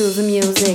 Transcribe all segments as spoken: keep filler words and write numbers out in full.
to the music.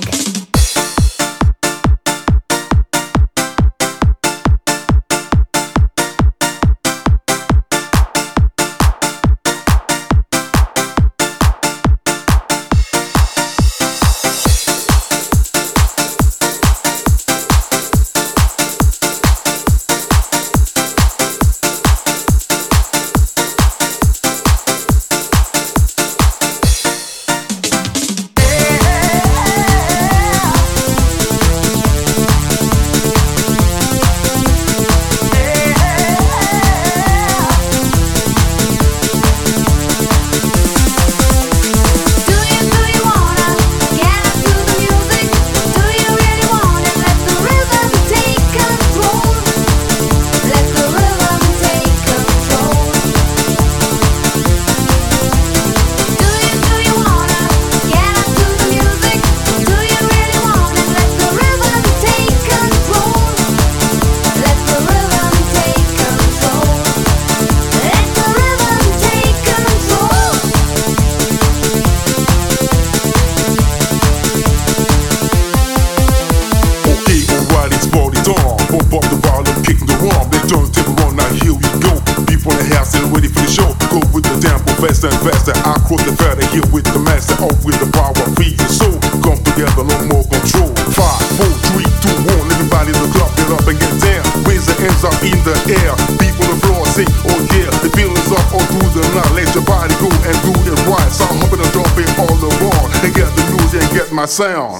Faster and faster, I cross the fatter here with the master, off with the power, feed your soul. Come together, no more control. Five, four, three, two, one. Everybody in the club, get up and get down. Raise the hands up in the air. Beat on the floor, say, oh yeah. The feeling's up all through the night. Let your body go and do it right. So I'm humping and jumping all around and get the news and get my sound.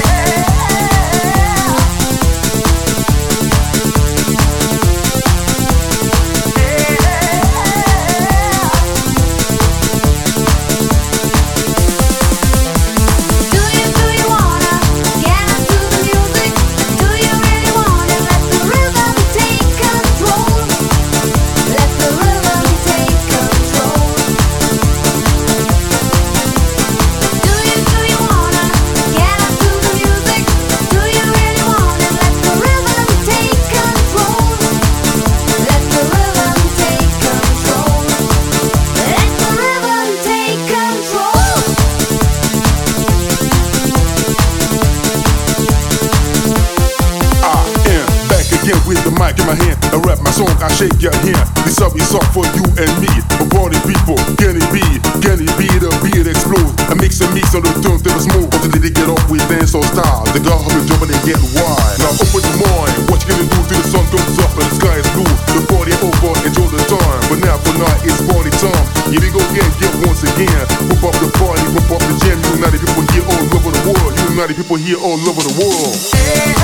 With the mic in my hand, I rap my song, I shake your hand. This song is up for you and me. For party people, can it be? Can it be the beat explode? I mix and mix on the turntable smoke. Until they get up with dance or style. The girl will jump and get wild. Now open the mind, what you gonna do till the sun comes up and the sky is blue? The party over, enjoy the time. But now for night, it's party time. Here we go again, get once again. Whip up the party, whip up the jam. United people here all over the world. United people here all over the world.